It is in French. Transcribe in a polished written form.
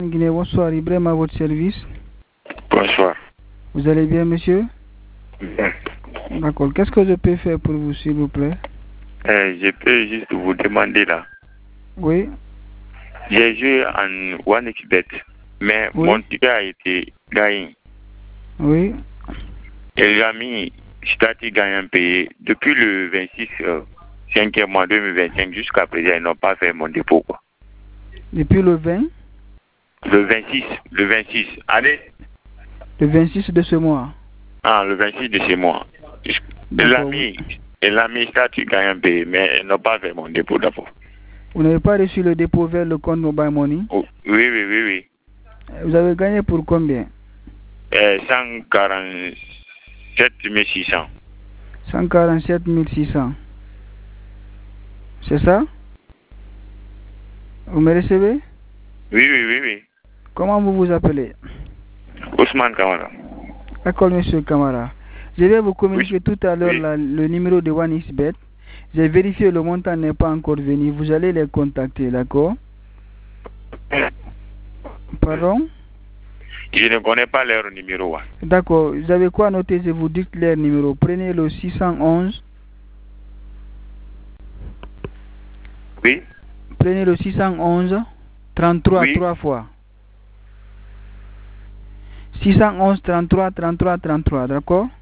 Guinée, bonsoir, Ibrahim à votre service. Bonsoir. Vous allez bien, monsieur? Bien. D'accord. Qu'est-ce que je peux faire pour vous, s'il vous plaît? Je peux juste vous demander là. Oui. J'ai joué en OneXBet, mais Oui. mon ticket a été gagné. Oui. Et j'ai mis statut gagnant payé depuis le 26 5e mois 2025 jusqu'à présent, ils n'ont pas fait mon dépôt, quoi. Depuis le 20? Le 26. Allez. Le 26 de ce mois. Ah, le 26 de ce mois. Il a mis statut gagnant payé, mais ils n'ont pas fait mon dépôt d'abord. Vous n'avez pas reçu le dépôt vers le compte Mobile Money? Oh, oui. Vous avez gagné pour combien? 147 600. 147 600. C'est ça? Vous me recevez? Oui. Comment vous vous appelez? Ousmane Kamara. D'accord, monsieur Kamara. Je vais vous communiquer tout à l'heure le numéro de OneXBet. J'ai vérifié, le montant n'est pas encore venu. Vous allez les contacter, d'accord? Pardon? Je ne connais pas leur numéro. D'accord. Vous avez quoi noter? Je vous dis leur numéro. Prenez le 611. Oui. Prenez le 611 33 oui. 3 fois. 611 33 33 33, d'accord?